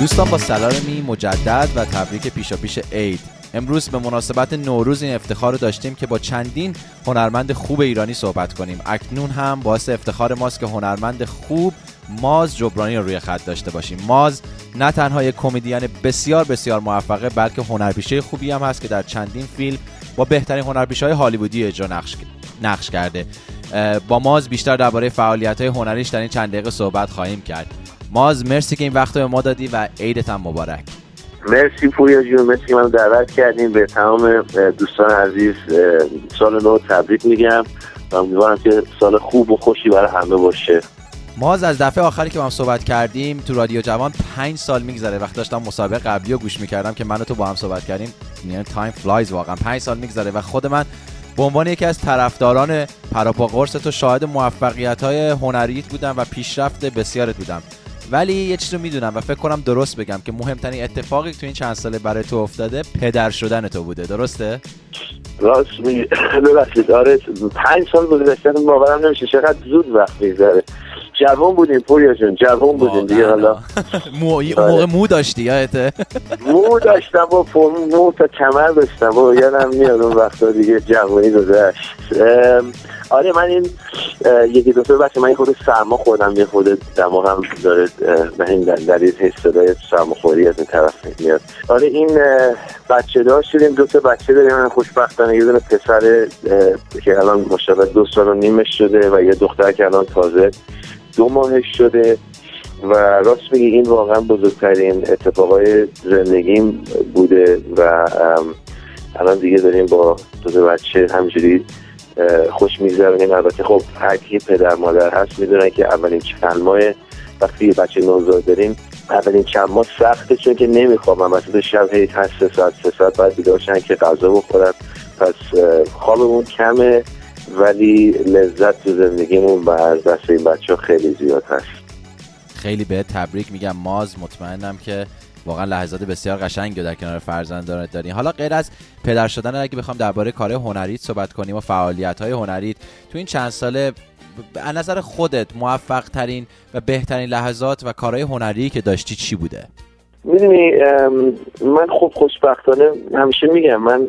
دوستان با سلامی مجدد و تبریک پیشاپیش عید. امروز به مناسبت نوروز این افتخار رو داشتیم که با چندین هنرمند خوب ایرانی صحبت کنیم. اکنون هم باعث افتخار ماست که هنرمند خوب ماز جبرانی رو روی خط داشته باشیم. ماز نه تنها یک کمدین بسیار بسیار موفقه، بلکه هنرپیشه خوبی هم هست که در چندین فیلم با بهترین هنرپیشه‌های هالیوودی اجرا نقش کرده. با ماز بیشتر درباره فعالیت‌های هنریش در این چند دقیقه صحبت خواهیم کرد. ماز، مرسی که این وقت رو به ما دادی و عیدت هم مبارک. مرسی پوریا جون، مرسی که منو دعوت کردین. به تمام دوستان عزیز سال نو تبریک میگم و امیدوارم که سال خوب و خوشی برای همه باشه. ماز، از دفعه آخری که با هم صحبت کردیم تو رادیو جوان 5 سال میگذره. وقتی داشتم مسابقه قبلی رو گوش میکردم که من و تو با هم صحبت کردیم، یعنی تایم فلایز، واقعا 5 سال میگذره و خود من به عنوان یکی از طرفداران پراپا قرص تو شاهد موفقیت‌های هنریت بودم و پیشرفت بسیارت بودم. ولی یه چیز رو میدونم و فکر کنم درست بگم که مهمترین اتفاقی که تو این چند ساله برای تو افتاده پدر شدن تو بوده. درسته؟ راست میگی. ببخشید، آره 5 سال گذشته، باورم نمیشه چقدر زود وقت میگذره. جوان بودیم پوریا جون، جوان بودیم دیگه. حالا موقع مو داشتی یادته؟ مو داشتم با مو تا کمر داشتم و یادم میاد اون وقتا دیگه جوانی گذشت. آره من این یکی دو سال بچه من خود سرما خوردم، یه خود دماغم داره به این دلیل حس صدای سرماخوری از این طرف میاد. آره این بچه دار شدیم، 2 تا بچه داریم. من خوشبختانه یه دونه پسر که الان ماشاءالله 2 سال و نیمش شده و یه دختر که الان تازه 2 ماهش شده و راست میگی این واقعا بزرگترین اتفاقای زندگیم بوده و الان دیگه داریم با 2 تا بچه همجوری خوش میگذرونیم. البته خب هر کی پدر مادر هست میدونن که اولین چند ماه وقتی یه بچه نوزاد داریم، اولین چند ماه سخته، چون که نمیخوام وسط شب هی 3 ساعت بعد بیدار شن که غذا بخورن. پس خوابمون کمه ولی لذت تو زندگیمون و از دست این بچه خیلی زیاد هست. خیلی به تبریک میگم ماز. مطمئنم که واقعا لحظات بسیار قشنگی در کنار فرزندانت داری. حالا غیر از پدر شدن، اگه بخوام درباره کار هنریت صحبت کنیم و فعالیت‌های هنریت تو این چند ساله، از نظر خودت موفق ترین و بهترین لحظات و کارهای هنری که داشتی چی بوده؟ میدونی من خب خوشبختانه همیشه میگم من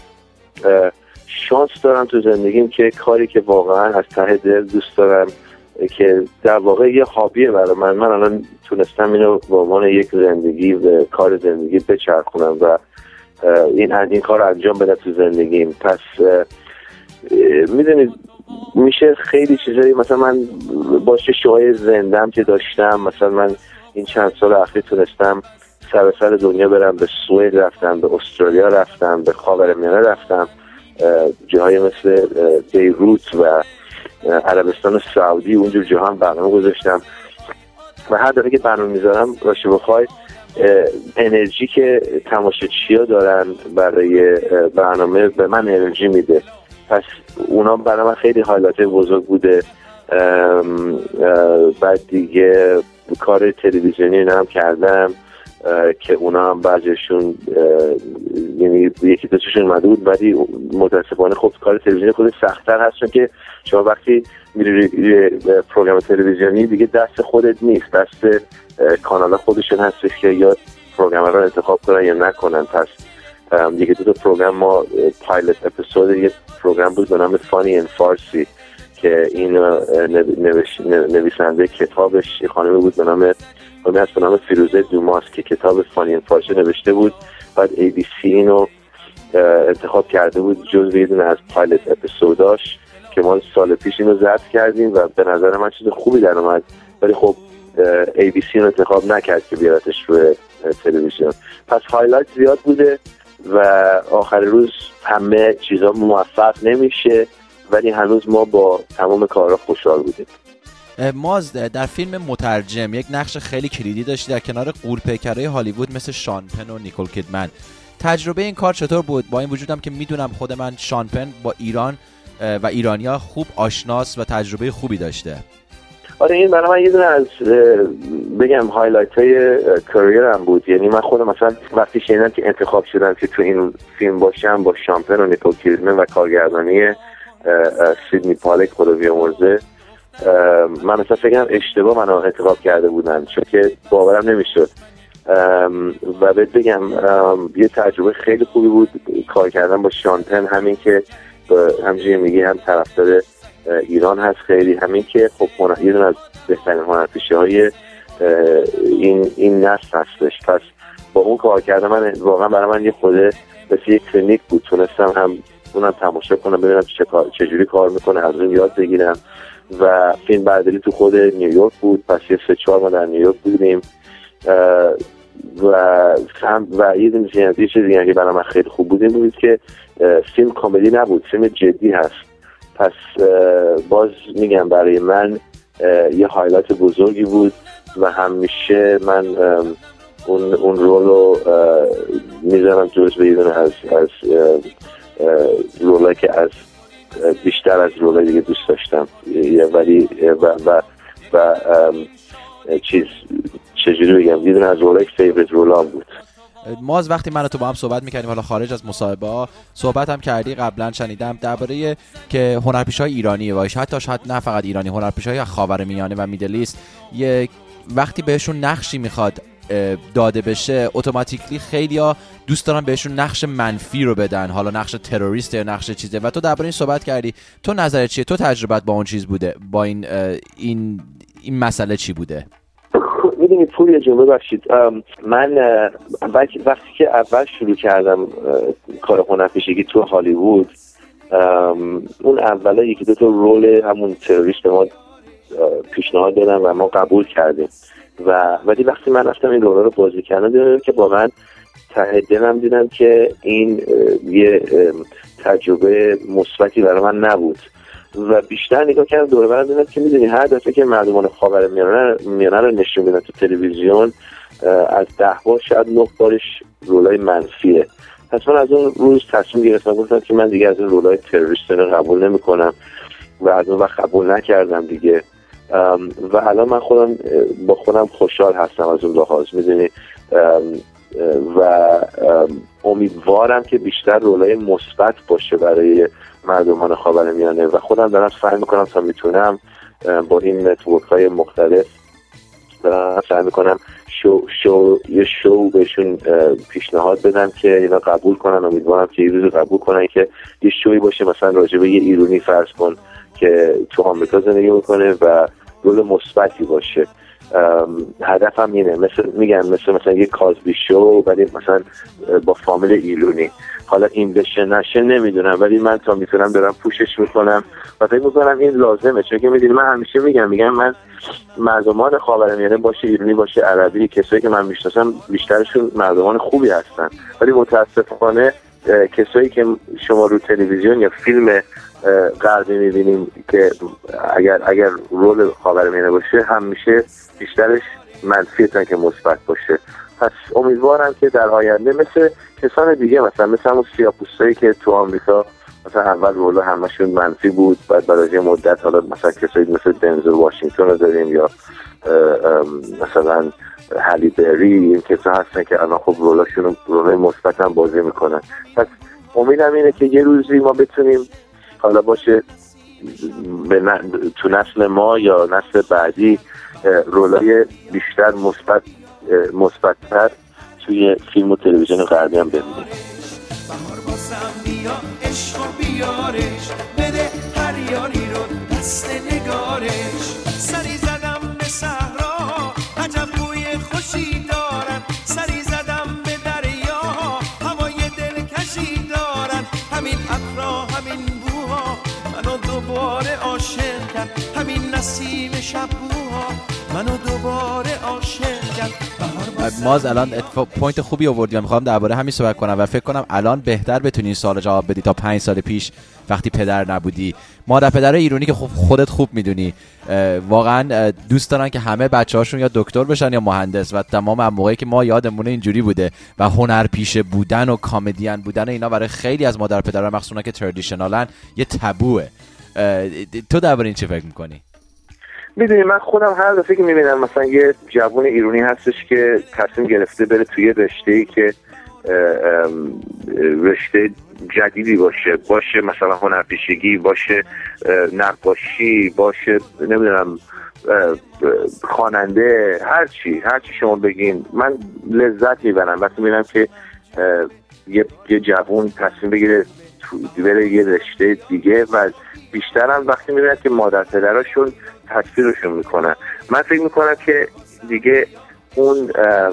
شانس دارم تو زندگیم که کاری که واقعا از ته دل دوست دارم که در واقع یه هابیه برای من الان تونستم اینو به عنوان یک زندگی و کار زندگی بچرخونم و این کار رو انجام بدم تو زندگیم. پس میدونید میشه خیلی چیزایی، مثلا من باشه شوهای زندم که داشتم، مثلا من این چند سال اخیر تونستم سر دنیا برم. به سوئد رفتم، به استرالیا رفتم، به خاورمیانه رفتم، جاهای مثل بیروت و عربستان سعودی، اونجور جاها برنامه گذاشتم و هر دفعه که برنامه میذارم راشه بخوای انرژی که تماشاچی‌ها دارن برای برنامه به من انرژی میده. پس اونا برای من خیلی هایلایت بزرگ بوده. بعد دیگه کار تلویزیونی هم کردم که اونا هم بعضیشون یعنی یکی دوتاشون اومده بود، ولی متاسفانه خب کار تلویزیونی خود سخت‌تر هست، چون که شما وقتی میری پروگرام تلویزیونی دیگه دست خودت نیست، دست کانال خودشون هستش که یا پروگرام رو انتخاب کنن یا نکنن. پس یکی دو تا پروگرام ما پایلوت اپیزود یه پروگرام بود به نام فانی ان فارسی که این نویسنده کتابش یه خانمی بود به نام فیروزه دوماس که کتاب فانی ان فارسی نوشته بود. بعد ABC اینو انتخاب کرده بود جزو یه دونه از پایلوت اپیزوداش که ما سال پیش اینو ضبط کردیم و به نظر من چیز خوبی در اومد، ولی خب ABC اینو انتخاب نکرد که بیارتش روی تلویزیون. پس هایلایت زیاد بوده و آخر روز همه چیزا موفق نمیشه، ولی هنوز ما با تمام کارا خوشحال بودیم. ماز، در فیلم مترجم یک نقش خیلی کلیدی داشتی در کنار غول‌پیکرهای هالیوود مثل شان پن و نیکول کیدمن. تجربه این کار چطور بود؟ با این وجودم که میدونم خود من شان پن با ایران و ایرانیا خوب آشناس و تجربه خوبی داشته. آره این برای من یه دونه از بگم هایلایت های کریرم بود. یعنی من خودم مثلا وقتی شنیدم که انتخاب شدم که تو این فیلم باشم با شان پن و نیکول کیدمن و کارگردانی سیدنی پالک خدا بیامرزه، من مثلا فکرم اشتباه منو انتخاب کرده بودن، چون که باورم نمیشد و بهت بگم یه تجربه خیلی خوبی بود کار کردن با شانتن، همین که همچنین میگی هم طرفدار ایران هست خیلی، همین که خب یه دونه از بهترین هنرپیشه‌های این نسل هستش. پس با اون کار کردن من واقعا برای من یه خوده مثل یک کلینیک بود، تونستم هم اونم تماشا کنم ببینم چجوری کار میکنه، از اون یاد بگیرم. و فیلم برداری تو خود نیویورک بود، پس یه 3-4 ما در نیویورک بودیم و یه چیز دیگه که برای من خیلی خوب بود این بود که فیلم کمدی نبود، فیلم جدی هست. پس باز میگم برای من یه هایلایت بزرگی بود و همیشه من اون رول رو میذارم جزو یه دونه از رولایی که از بیشتر از رولای دیگه دوست داشتم، ولی و چجوری بگم، یه دونه از رولای فیوریت رولام بود. ما از وقتی من و تو با هم صحبت می‌کردیم، حالا خارج از مصاحبه ها صحبت هم کردی، قبلا شنیدم درباره که هنرپیشه‌های ایرانی و حتی شاید نه فقط ایرانی، هنرپیشه‌های خاورمیانه و میدل ایست وقتی بهشون نقشی میخواد داده بشه اتوماتیکلی خیلیا دوست دارن بهشون نقش منفی رو بدن، حالا نقش تروریست یا نقش چیزه. و تو درباره این صحبت کردی، تو نظرت چیه؟ تو تجربت با اون چیز بوده، با این مسئله چی بوده؟ میدونی پول یه جمله بخشید، من وقتی که اول شروع کردم کار هنرپیشگی تو هالیوود، اون اولا یکی دو تا رول همون تروریست ما پیشنهاد دادن و ما قبول کردیم ولی وقتی من رفتم این رولا رو بازی کردم دیدم که واقعا ته دلم دیدم که این یه تجربه مثبتی برای من نبود و بیشتر نگاه کردم دور و برم دیدم که میدونی هر دفعه که مردمان خاورمیانه رو نشون میدن تو تلویزیون از 10 بار شاید 9 بارش رولای منفیه. پس من از اون روز تصمیم گرفتم گفتم که من دیگه از این رولای تروریست رو قبول نمی‌کنم و از اون وقت قبول نکردم دیگه. و الان من با خودم خوشحال هستم از اون لحاظ، میدونی، و امیدوارم که بیشتر رولای مثبت باشه برای مردمان خاورمیانه و خودم دارم سعی میکنم تا میتونم با این نتورک‌های مختلف دارم سعی میکنم یه شو بهشون پیشنهاد بدم که اینا قبول کنن. امیدوارم که یه روز قبول کنن که یه شوی باشه مثلا راجع به یه ایرانی فرض کن که تو آمریکا زندگی میکنه و رول مثبتی باشه. هدفم اینه، مثلا یه کازبی شو ولی مثلا با فامیل ایرانی. حالا این بشه نشه نمیدونم، ولی من تا میتونم دارم پوشش میکنم و فکر میکنم این لازمه، چون که میدونی من همیشه میگم من مردمان خاورمیانه باشه ایرانی باشه عربی، کسایی که من میشناسم بیشترشون مردمان خوبی هستن، ولی متاسفانه کسایی که شما رو تلویزیون یا فیلم غربی میبینیم که اگر رول خاورمیانه باشه همیشه بیشترش منفیه تا که مثبت باشه. پس امیدوارم که در آینده مثل کسان دیگه مثلا همون سیاه‌پوستایی که تو آمریکا مثلا اول رولا همشون منفی بود، بعد بعد از مدت حالا مثلا کسایی مثل دنزل واشنگتن رو داریم یا مثلا هالی بری، این کسا هستن که الان خب رولاشون رولای مثبت هم بازی میکنن. پس امیدم اینه که یه روزی ما بتونیم حالا باشه تو نسل ما یا نسل بعدی رولای بیشتر مثبت‌تر توی فیلم و تلویزیون غربی هم ببینیم. بهار بازم بیا عشق و بیارش، بده هر یاری رو دست نگارش. سری زدم به صحرا عجب بوی خوشی دارن، سری زدم به دریا هوای دلکشی دارن. همین ابرا همین بوها منو دوباره عاشق کرد، همین نسیم شب بوها منو دوباره عاشق کرد. ماز الان پوینت خوبی آوردی و میخوام درباره همین صحبت کنم و فکر کنم الان بهتر بتونی این سوال جواب بدی تا 5 سال پیش وقتی پدر نبودی. مادر پدر ایرانی که خودت خوب میدونی واقعا دوست دارن که همه بچه‌هاشون یا دکتر بشن یا مهندس و تمام موقعی که ما یادمونه اینجوری بوده و هنرپیشه بودن و کمدین بودن اینا برای خیلی از مادر پدرها مخصوصا که تردیشنالن یه تابوه. تو درباره این چه فکر می‌کنی؟ میدونی من خودم هر دفعه که میبینم مثلا یه جوان ایرانی هستش که تصمیم گرفته بره توی رشته‌ای که رشته جدیدی باشه مثلا هنرپیشگی، باشه نقاشی، باشه نمیدونم خواننده، هرچی شما بگین. من لذت میبرم وقتی میبینم که یه جوون تصمیم بگیره بره یه رشته دیگه و بیشترم وقتی میبینم که مادر پدراشون تصویرشون میکنن. من فکر میکنم که دیگه اون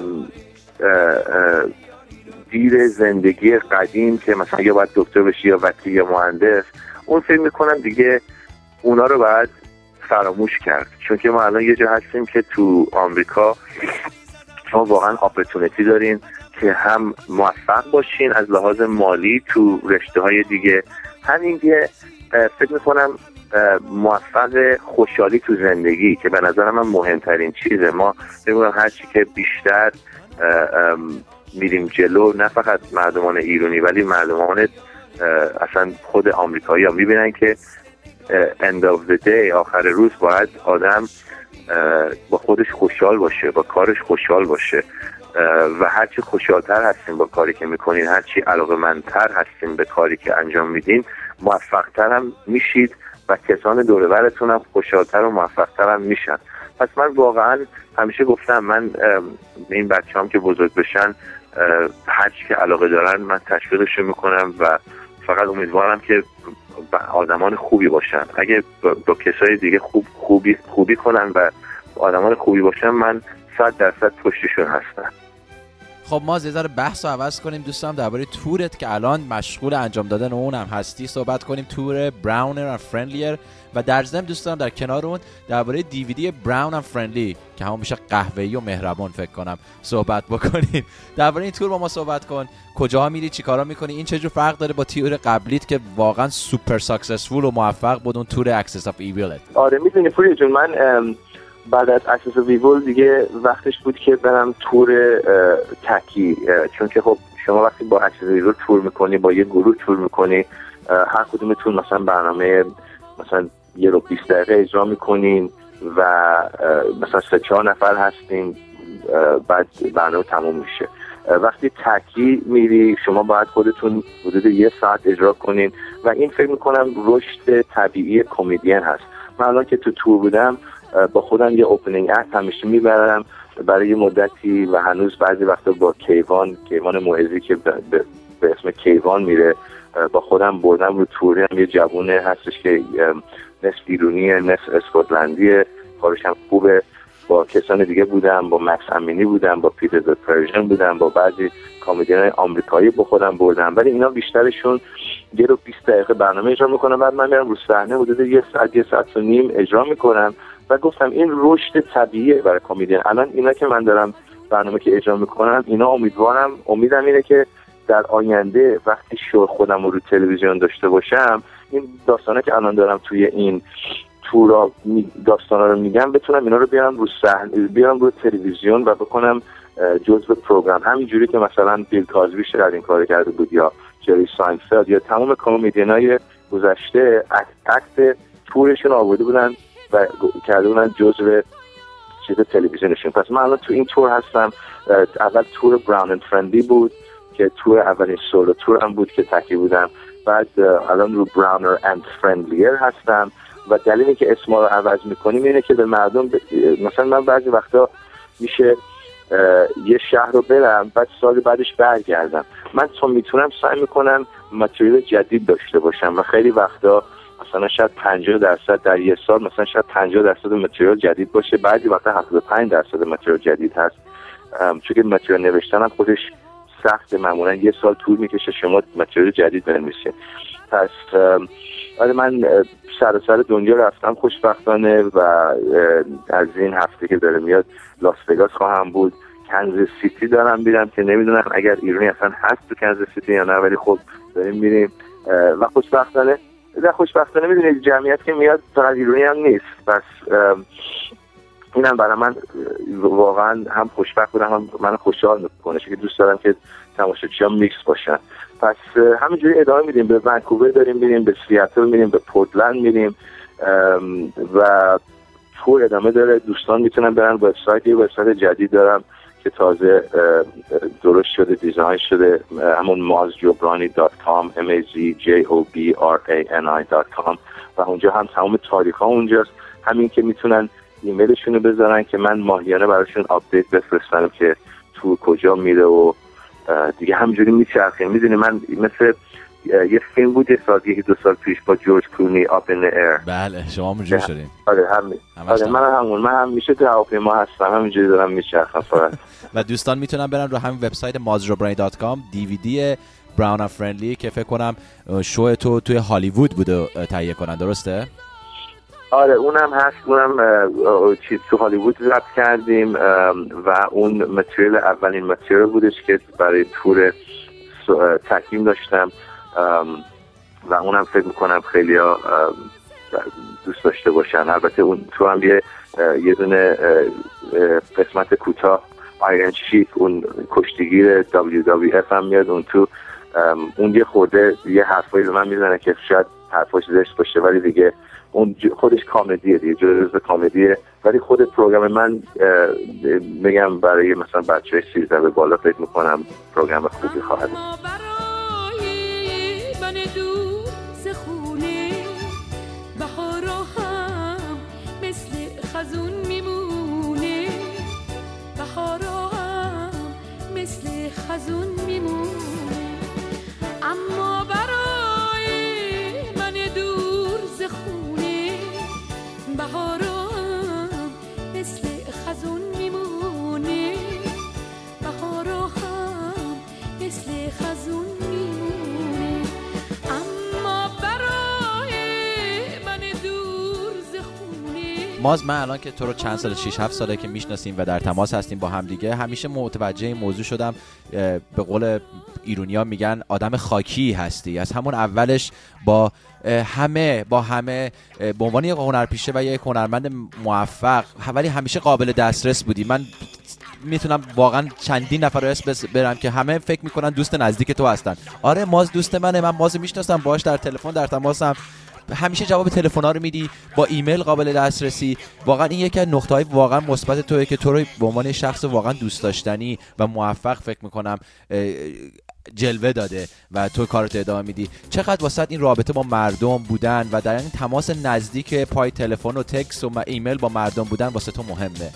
دیر زندگی قدیم که مثلا یا باید دکتر بشی یا وکیل یا مهندس، اون فکر میکنم دیگه اونا رو باید فراموش کرد. چون که ما الان یه جا هستیم که تو آمریکا شما واقعا اپورتونتی دارین که هم موفق باشین از لحاظ مالی تو رشته های دیگه، همین که فکر میکنم موفق خوشحالی تو زندگی که به نظر من مهمترین چیزه. ما بگم هرچی که بیشتر میریم جلو، نه فقط مردمان ایرانی ولی مردمان اصلا خود آمریکایی ها میبینن که end of the day آخر روز باید آدم با خودش خوشحال باشه، با کارش خوشحال باشه و هرچی خوشحالتر هستیم با کاری که میکنین، هرچی علاقه‌مندتر هستیم به کاری که انجام میدین، موفقتر هم میشید و کسان دور و برتون هم خوشحالتر و موفقتر هم میشن. پس من واقعا همیشه گفتم من این بچه‌هام که بزرگ بشن هرچی که علاقه دارن من تشویقشون میکنم و فقط امیدوارم که آدمان خوبی باشن. اگه با کسای دیگه خوبی کنن و آدمان خوبی باشن، من 100% پشتشون هستم. خب ما یه ذره بحث رو عوض کنیم. دوستم درباره تورت که الان مشغول انجام دادن اونم هستی صحبت کنیم، تور براونر و فرندلیر، و در ضمن دوستم در کنار اون درباره دیویدی براون و فرندلی که همون میشه قهوه‌ای و مهربان فکر کنم صحبت بکنیم. درباره این تور با ما صحبت کن. کجاها میری، چیکارا میکنی، این چه جور فرق داره با تور قبلیت که واقعا سوپر ساکسسفول و موفق بود، اون تور اکسس اف ایویل؟ آره میدونی پوری جون، من بعد از اکسس اف ایویل دیگه وقتش بود که برم تور تکی، چون که خب شما وقتی با اکسس اف ایویل تور میکنی، با یه گروه تور میکنی، هر کدومتون مثلا برنامه مثلا 20 دقیقه اجرا میکنین و مثلا 3-4 نفر هستین، بعد برنامه تموم میشه. وقتی تکی میری شما باید خودتون حدود 1 ساعت اجرا کنین و این فکر میکنم رشد طبیعی کمدین هست. من الان که تو تور بودم با خودم یه اوپنینگ اکت همیشه میبرم برای یه مدتی و هنوز بعضی وقتا با کیوان موعظی که به اسم کیوان میره با خودم بردم رو توری. هم یه جوونه هستش که نصف ایرونیه نصف اسکاتلندیه، کارش هم خوبه. با کسان دیگه بودم، با مکس امینی بودم، با پیتر د پرژن بودم، با بعضی کمدینای آمریکایی با خودم بردم، ولی اینا بیشترشون 20 دقیقه برنامه اجرا میکنن، بعد من میرم رو صحنه حدود 1 ساعت و نیم اجرا میکنم و گفتم این رشد طبیعیه برای کمدین. الان اینا که من دارم برنامه که اجرا میکنم، اینا امیدم اینه که در آینده وقتی شو خودم رو تلویزیون داشته باشم، این داستانا که الان دارم توی این تورا داستانا رو میگم بتونم اینا رو بیارم رو صحنه، بیارم رو تلویزیون و بکنم جزو پروگرام، همینجوری که مثلا بیل کازبی شاید این کارو کرده بود یا جری ساینفلد یا تمام کمدینای گذشته اکت تورشون آورده بودن و کرده بودن جزو چیز تلویزیونشون. پس من الان تو این تور هستم. اول تور براون اند فرندلی بود که تور اولین سولو تور هم بود که تکی بودم، بعد الان رو براونر اند فرندلیر هستم و دلیلی که اسما رو عوض میکنیم اینه که به مردم مثلا من بعضی وقتا میشه یه شهر رو برم بعد سال بعدش برگردم. من تا میتونم سعی میکنم متریال جدید داشته باشم و خیلی وقتا مثلا شاید 50% در یه سال مثلا شاید 50% متریال جدید باشه، بعضی وقتا 75% متریال جدید هست، چون که متریال نوشتن هم خودش سخت، معمولا 1 سال طول میکشه شما متریال جدید بنویسید. پس آره من سر دنیا رفتم خوشبختانه و از این هفته که داره میاد لاس وگاس خواهم بود، کنزاس سیتی دارم میرم که نمیدونم اگر ایرانی اصلا هست تو کنزاس سیتی یا نه، ولی خب داریم میریم و خوشبختانه میدونید جمعیت که میاد فقط ایرانی هم نیست. پس اینم برای من واقعا هم خوشبخت بودم هم من خوشحال میکنه، چون که دوست دارم که تماشاچی‌ها میکس باشن. پس همینجوری ادامه میدیم، به ونکوور داریم میریم، به سیاتل میریم، به پورتلند میریم و تور ادامه داره. دوستان میتونن برن وبسایت، یه وبسایت جدید دارم که تازه درست شده، دیزاین شده، همون mazjobrani.com mazjobrani.com و اونجا هم تمام تاریخ ها اونجاست. همین که میتونن ایمیلشون رو بذارن که من ماهیانه براشون آپدیت بفرستم که تو کجا میره و دیگه همینجوری میچرخه. میدونی من مثل یه فیلم بود یه دو سال پیش با جورج کلونی Up in the Air. بله شما همونجوری شدین. آره من همیشه تو هواپیما هستم، همینجوری دارم میچرخم فقط. و دوستان میتونن برن رو همین وبسایت mazjobrani.com DVD براون اند فرندلی که فکر کنم شو تو توی هالیوود بوده تهیه کنن، درسته؟ آره اونم هست، اونم چیز تو هالیوود ضبط کردیم و اون متریال اولین متریال بودش که برای تور تکریم داشتم و اونم فکر میکنم خیلی ها دوست داشته باشن. البته اون تو هم یه دونه قسمت کوتاه آیرن شیک، اون کشتیگیر WWF هم میاد اون تو، اون یه خورده یه حرفایی به من میزنه که شاید حرفاش زشت باشه ولی دیگه اون خودش کامدیه دیگه، جزء کامدیه، ولی خود پروگرام من میگم برای مثلا بچه‌های 13 به بالا فکر میکنم پروگرام خوبی خواهد بود. ماز، من الان که تو رو چند سال 6-7 ساله که میشناسیم و در تماس هستیم با هم دیگه، همیشه متوجه این موضوع شدم، به قول ایرونیا میگن آدم خاکی هستی. از همون اولش با همه به عنوان یک هنرپیشه و یک هنرمند موفق ولی همیشه قابل دسترس بودی. من میتونم واقعا چندین نفر رو اسم برم که همه فکر میکنن دوست نزدیک تو هستن. آره ماز دوست منه، من ماز میشناسم، باهاش در تلفن در تماسم، همیشه جواب تلفن‌ها رو میدی، با ایمیل قابل دسترسی. واقعا این یکی از نقطه‌های واقعا مثبت توئه که تو رو به عنوان شخص واقعا دوست داشتنی و موفق فکر میکنم جلوه داده و تو کارت ادامه میدی. چقدر واسط این رابطه با مردم بودن و در این تماس نزدیک پای تلفن و تکست و ایمیل با مردم بودن واسه تو مهمه؟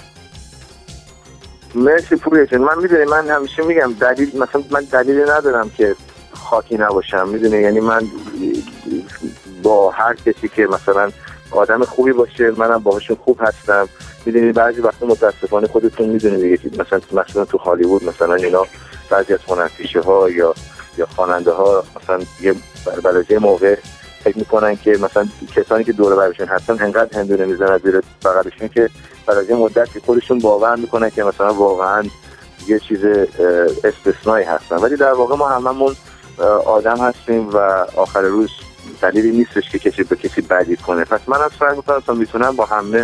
مرسی پوریا جان. من میدونی من همیشه میگم من دلیلی ندارم که خاکی نباشم، میدونی، یعنی من با هر کسی که مثلا آدم خوبی باشه منم باهاشون خوب هستم. میدونی بعضی وقتا متاسفانه خودتون میدونید دیگه، مثلا تو هالیوود مثلا اینا بعضی از هنرپیشه ها یا خواننده ها مثلا یه بلازه موقع فکر میکنن که مثلا کسانی که دور برشون هستن انقدر هندونه میزنن زیر بغلشون که بعد مدت خودشون باور میکنن که مثلا واقعا یه چیز استثنایی هستن، ولی در واقع ما هممون آدم هستیم و آخر روز دلیلی نیستش که کسی به کسی بدی کنه. پس من از سعی میکنم تا میتونم با همه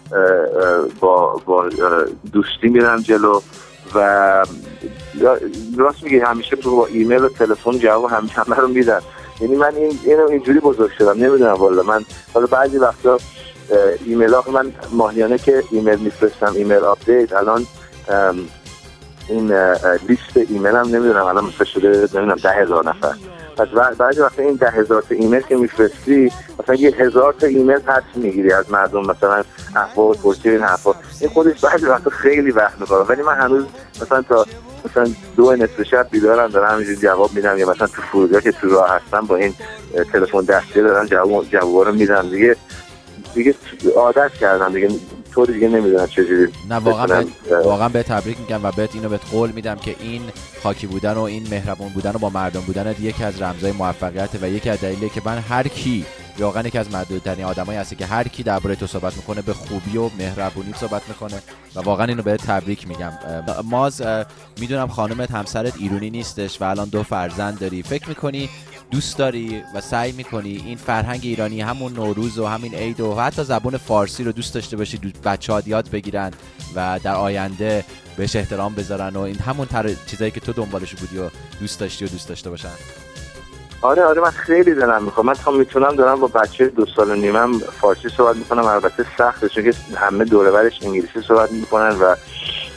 با دوستی میرم جلو و راست میگه همیشه با ایمیل و تلفن جواب همه رو میدن. یعنی من اینو اینجوری بزرگ شدم، نمیدونم والا. من حالا بعضی وقتا ایمیل ها من ماهیانه که ایمیل میفرستم، ایمیل آپدیت، الان این لیست ایمیل هم نمیدونم الان مثلا شده نمیدونم 10,000 نفر. پس بعضی وقتا این 10,000 تا ایمیل که میفرستی مثلا 1,000 تا ایمیل پس میگیری از مردم، مثلا احوال پرسی این حرفا، این خودش بعضی وقتا خیلی وقت می‌بره. ولی من هنوز مثلا تا 2 نصف شب بیدارم دارم همینجوری جواب میدم، یا مثلا تو فرودگاه که تو راه هستم با این تلفن دستی دارم جوابا رو میدم. دیگه عادت کردم دیگه، طور دیگه نمیدونم چجوری. نه واقعا به تبریک میگم و بهت اینو بهت قول میدم که این خاکی بودن و این مهربون بودن و با مردم بودن یکی از رمزهای موفقیت و یکی از دلایلی که من هر کی واقعا یکی از معدودترین آدمایی هستی که هر کی درباره تو صحبت میکنه به خوبی و مهربونی صحبت میکنه و واقعا اینو بهت تبریک میگم. ماز، میدونم خانومت همسرت ایرانی نیستش و الان 2 فرزند داری، فکر میکنی دوست داری و سعی میکنی این فرهنگ ایرانی، همون نوروز و همین عید و حتی زبان فارسی رو دوست داشته باشی، بچه‌ها یاد بگیرن و در آینده بهش احترام بذارن و این همون چیزایی که تو دنبالش بودی و دوست داشتی و دوست داشته باشن؟ آره من خیلی دلم میخوام. من تا میتونم دارم با بچه 2 سال و نیمم فارسی صحبت میکنم. البته سخته چون که همه دور و برش انگلیسی صحبت میکنن و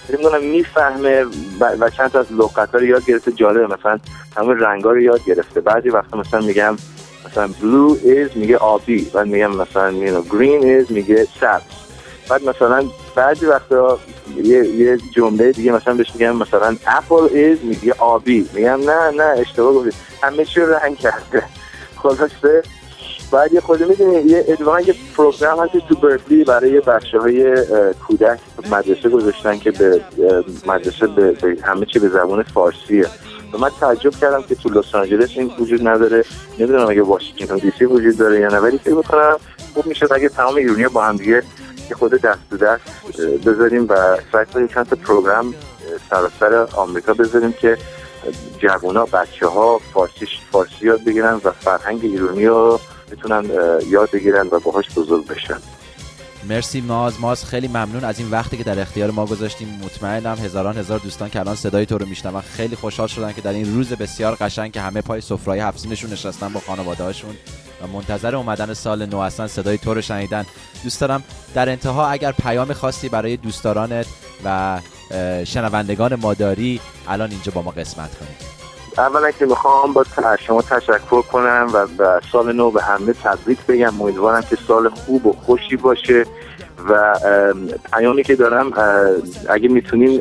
نمیدونم میفهمه و چند تا از لغت‌ها رو یاد گرفته. جالبه مثلا همون رنگا رو یاد گرفته. بعضی وقتا مثلا میگم مثلا blue is میگه آبی، بعد میگم مثلا green is میگه سبز. بعد مثلا بعضی وقتا یه جمله دیگه مثلا بهش میگم مثلا apple is میگه آبی، میگم نه اشتباه گفتی، همه چی رو رنگ کرده. خلاصه بعد یه خود میدونی یه ادوان یه پروگرام هستی تو برکلی برای بچه‌های کودک مدرسه گذاشتن که به مدرسه به همه چی به زبان فارسیه. و من تعجب کردم که تو لس آنجلس این وجود نداره، نمیدونم اگه واشنگتن دی سی وجود داره یا نه، ولی فکر می‌کنم خوب میشه اگه تمام ایرانی‌ها با هم دیگه که خود دست به دست بذاریم و سعی کنیم چند تا پروگرام سراسر آمریکا بذاریم که جوونا بچه‌ها فارسی یاد بگیرن و فرهنگ ایرانی رو بتونن یاد بگیرن و باهاش بزرگ بشن. مرسی ماز خیلی ممنون از این وقتی که در اختیار ما گذاشتیم. مطمئنم هزار دوستان که الان صدای تو رو میشنون خیلی خوشحال شدن که در این روز بسیار قشنگ که همه پای سفره‌های هفت‌سینشون نشستن با خانواده‌هاشون و منتظر اومدن سال نو هستن صدای تو رو شنیدن. دوست دارم در انتها اگر پیام خاصی برای دوستدارانت و شنوندگان ما داری الان اینجا با ما قسمت کنی. اولا که میخوام با شما تشکر کنم و به سال نو به همه تبریک بگم. امیدوارم که سال خوب و خوشی باشه و پیامی که دارم اگه میتونین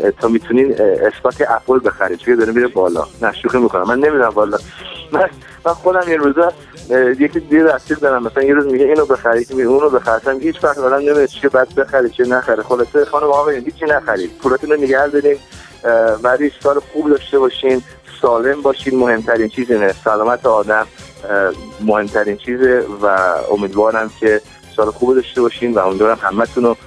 اسپات اپل بخرید چون داره میره بالا. نه شوخی میکنم، من نمیدونم والا. من خودم یه روزا یکی دیگه رسید دارم مثلا یه روز میگه اینو بخرید اونو بخرید، هیچ وقت آدم نمیدونه چی بعد بخرید چی نخره. خلاصه خانم آقا هیچی نخرید، پولاتون رو نگه دارین، ولی سال خوب داشته باشین، سالم باشین. مهمترین چیز اینه، سلامت آدم مهمترین چیزه و امیدوارم که سال خوب داشته باشین و امیدوارم همتون رو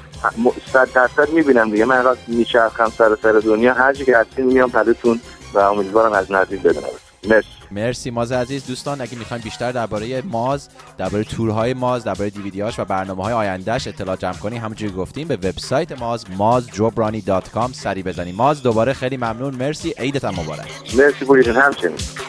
100% میبینم دیگه. من میچرخم سر دنیا، هر جا که هستین میام پدتون و امیدوارم از نزدیک بدونم. مرسی ماز عزیز. دوستان اگه میخواین بیشتر درباره ماز، درباره تورهای ماز، درباره دیویدیاش و برنامه‌های آیندهش اطلاع جمع کنی، همونجوری گفتیم به وبسایت mazjobrani.com سری بزنید. ماز دوباره خیلی ممنون، مرسی، عیدت مبارک. مرسی بویتون همچنین.